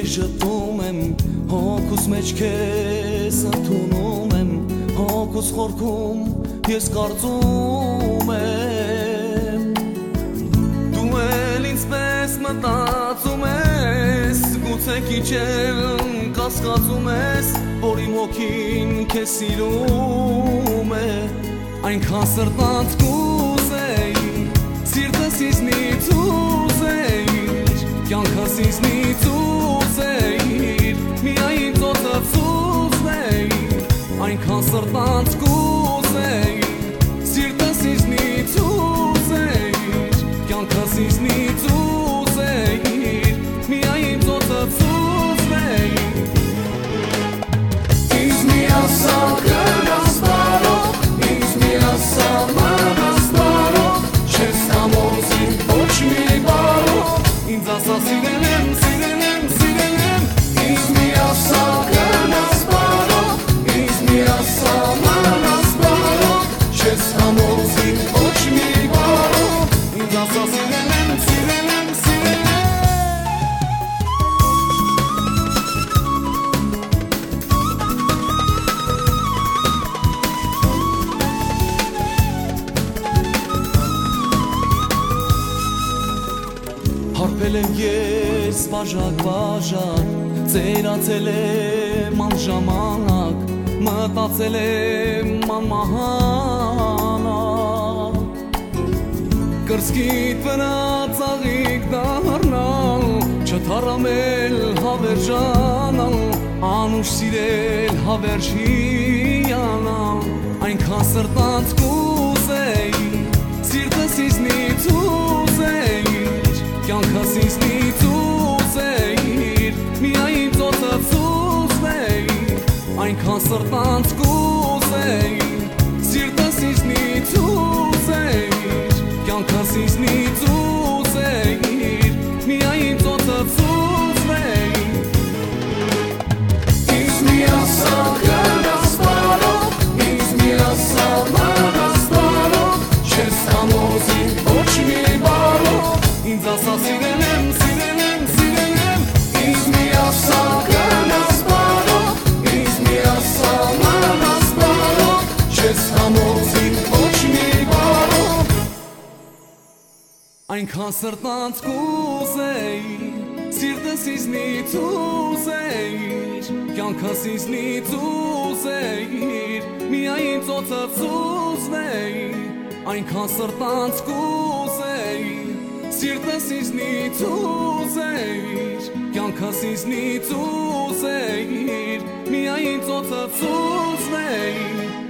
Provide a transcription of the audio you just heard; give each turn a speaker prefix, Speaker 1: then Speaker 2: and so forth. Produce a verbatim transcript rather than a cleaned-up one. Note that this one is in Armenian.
Speaker 1: ժտում եմ, հոգուս մեջ քեզ ընդունում եմ, հոգուս խորքում ես կարծում եմ, դու էլ ինձպես մտածում ես, գուցե քիչ էլ կասկածում ես, որ իմ հոգին քեզ սիրում է, այնքան սրտանց կուզեի, սիրտս իզնից ուզեիր, կյանքս իզնից ուզեիր, միայն ծոցս ուզեիր, այնքան սրտանց կուզեի, սիրտս իզնից ուզեիր, կյանքս իզնից ուզեիր, միայն ծոցս ուզեիր, ինձ միասալ կրած բարով, ինձ միասալ մնաս բարով, չես համոզի ոչ մի բարով, ինձ ասա սիրել եմ, սիրել եմ, սիրել եմ, ինձ միասալ կրած բարով, ինձ միասալ մնաս բարով, չես համոզի ոչ մի բարով, ինձ ասա սիրել եմ, սիրել եմ, սիրել եմ. Հարբել եմ ես բաժակ-բաժակ, ծերացել եմ անժամանակ, մտածել եմ անմահանակ, կրծքիդ վրա ծաղիկ դառնալ, չթարամել հավերժանալ, անուշ սիրել հավերժ հիանալ, այնքան սրտանց կուզեի, սիրտս իզնից ուզեիր, կյանքս իզնից ուզեիր, միայն ծոցս ուզեիր, այնքան սրտանց կուզեիր, սիրտս իզնից ուզեիր, կյանքս իզնից ուզեիր, միայն ծոցս ուզեիր, ինձ միասալ կրած բարով, ինձ միասալ մնաս բարով, չես համոզի ոչ մի բարով, ինձ ասա սիրել եմ, սիրել եմ, սիրել եմ, ինձ միասալ կրած բարով, ինձ միասալ մնաս բարով, չես համոզի ոչ մի բարով, այնքան սրտանց կուզեի, սիրտս իզնից ուզեիր, կյանքս իզնից ուզեիր, միայն ծոցս ուզեիր, այնքան սրտանց կուզեի, սիրտս իզնից ուզեիր, կյանքս իզնից ուզեիր, միայն ծոցս ուզեիր.